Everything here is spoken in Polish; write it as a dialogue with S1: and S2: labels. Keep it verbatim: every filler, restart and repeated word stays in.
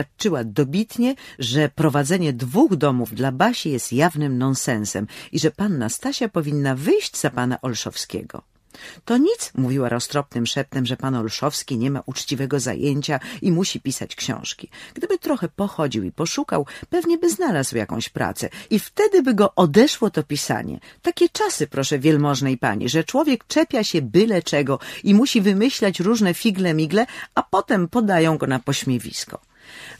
S1: Świadczyła dobitnie, że prowadzenie dwóch domów dla Basi jest jawnym nonsensem i że panna Stasia powinna wyjść za pana Olszowskiego. To nic, mówiła roztropnym szeptem, że pan Olszowski nie ma uczciwego zajęcia i musi pisać książki. Gdyby trochę pochodził i poszukał, pewnie by znalazł jakąś pracę i wtedy by go odeszło to pisanie. Takie czasy, proszę wielmożnej pani, że człowiek czepia się byle czego i musi wymyślać różne figle migle, a potem podają go na pośmiewisko.